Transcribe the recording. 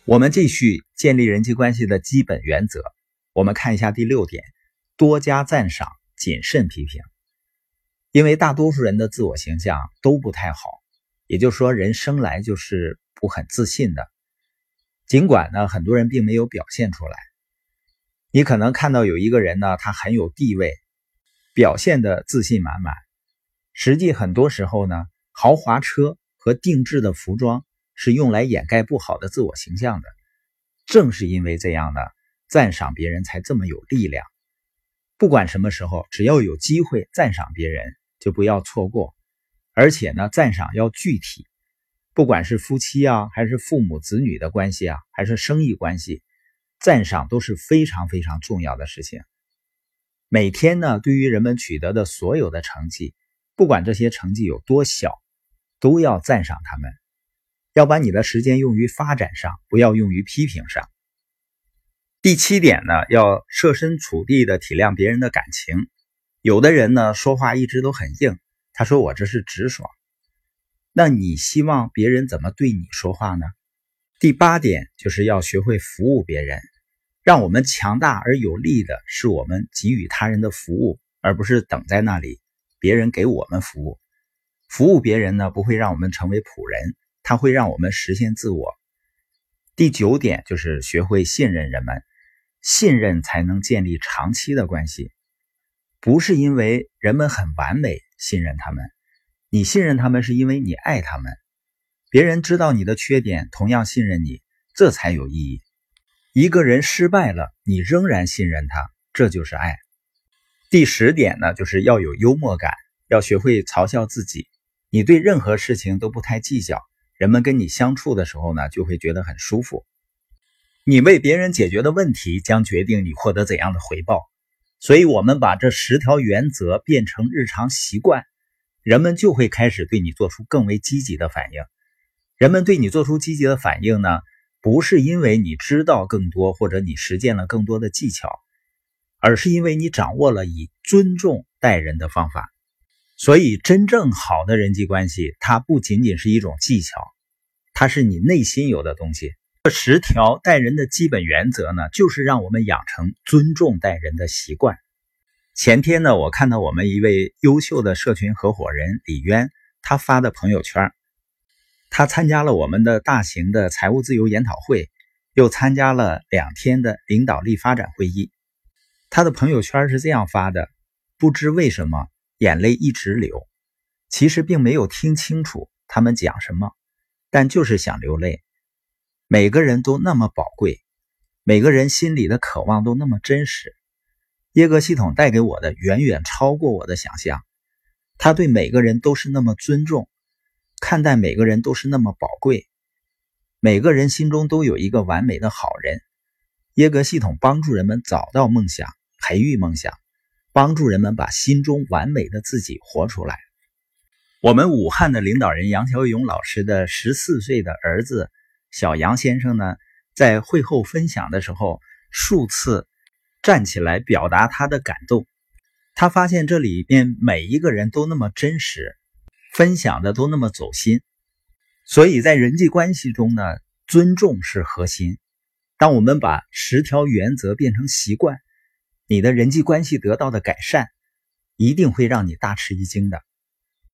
我们继续建立人际关系的基本原则。我们看一下第6点，多加赞赏，谨慎批评。因为大多数人的自我形象都不太好，也就是说人生来就是不很自信的。尽管呢，很多人并没有表现出来。你可能看到有一个人呢，他很有地位，表现得自信满满。实际很多时候呢，豪华车和定制的服装是用来掩盖不好的自我形象的。正是因为这样呢，赞赏别人才这么有力量。不管什么时候，只要有机会赞赏别人，就不要错过。而且呢，赞赏要具体，不管是夫妻啊，还是父母子女的关系啊，还是生意关系，赞赏都是非常非常重要的事情。每天呢，对于人们取得的所有的成绩，不管这些成绩有多小，都要赞赏他们。要把你的时间用于发展上，不要用于批评上。第7点呢，要设身处地的体谅别人的感情。有的人呢，说话一直都很硬，他说我这是直爽。那你希望别人怎么对你说话呢？第8点就是要学会服务别人。让我们强大而有力的是我们给予他人的服务，而不是等在那里别人给我们服务。服务别人呢，不会让我们成为仆人，它会让我们实现自我。第9点就是学会信任人们，信任才能建立长期的关系。不是因为人们很完美信任他们，你信任他们是因为你爱他们。别人知道你的缺点，同样信任你，这才有意义。一个人失败了，你仍然信任他，这就是爱。第10点呢，就是要有幽默感，要学会嘲笑自己。你对任何事情都不太计较，人们跟你相处的时候呢，就会觉得很舒服。你为别人解决的问题将决定你获得怎样的回报。所以我们把这10条原则变成日常习惯，人们就会开始对你做出更为积极的反应。人们对你做出积极的反应呢，不是因为你知道更多或者你实践了更多的技巧，而是因为你掌握了以尊重待人的方法。所以真正好的人际关系，它不仅仅是一种技巧，它是你内心有的东西。这10条待人的基本原则呢，就是让我们养成尊重待人的习惯。前天呢，我看到我们一位优秀的社群合伙人李渊，他发的朋友圈，他参加了我们的大型的财务自由研讨会，又参加了2天的领导力发展会议。他的朋友圈是这样发的：不知为什么眼泪一直流，其实并没有听清楚他们讲什么，但就是想流泪。每个人都那么宝贵，每个人心里的渴望都那么真实。耶格系统带给我的远远超过我的想象。他对每个人都是那么尊重，看待每个人都是那么宝贵。每个人心中都有一个完美的好人。耶格系统帮助人们找到梦想，培育梦想，帮助人们把心中完美的自己活出来。我们武汉的领导人杨小勇老师的14岁的儿子小杨先生呢，在会后分享的时候，数次站起来表达他的感动。他发现这里面每一个人都那么真实，分享的都那么走心。所以在人际关系中呢，尊重是核心。当我们把10条原则变成习惯，你的人际关系得到的改善，一定会让你大吃一惊的。